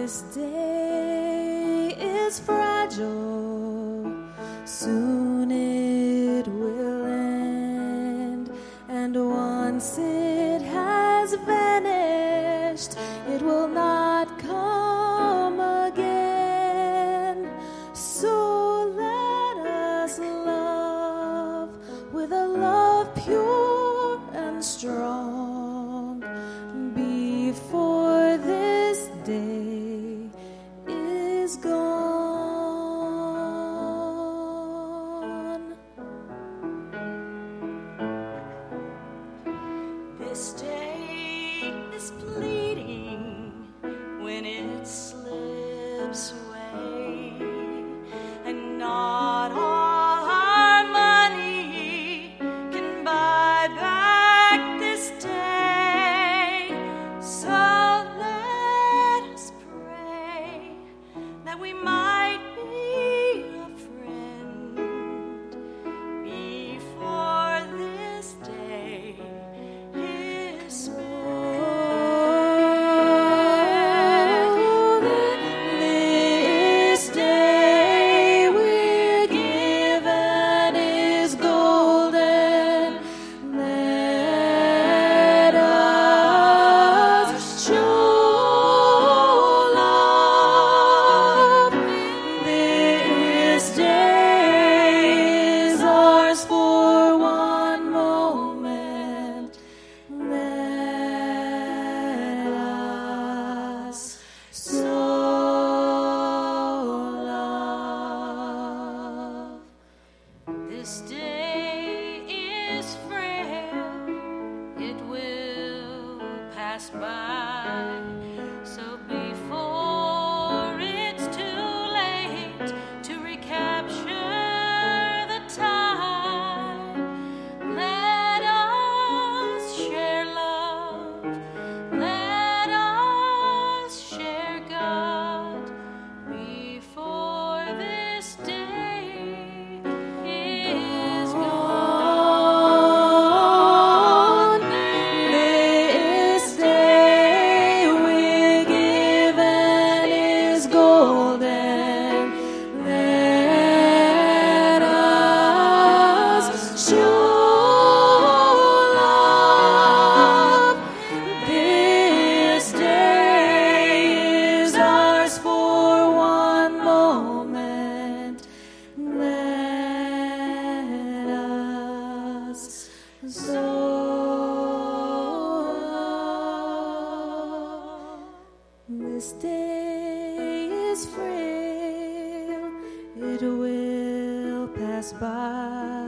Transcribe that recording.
This day is fragile, soon it will end, and once it has vanished, it will not come again. So let us love with a love pure and strong before this day is gone. This day is fleeting when it slips away, and not all our money can buy back this day. So let us pray that we might be a friend before this day is spent. This day we're given is golden. Let us show love. This day is ours for one moment. Let us sow love. This day is frail, it will pass by. So before it's too late to recapture the time, let us share love, let us share God before this day is gone. This day we're given is golden. Let us show love. This day is ours for one moment. Let us sow love. This day is frail, it will pass by.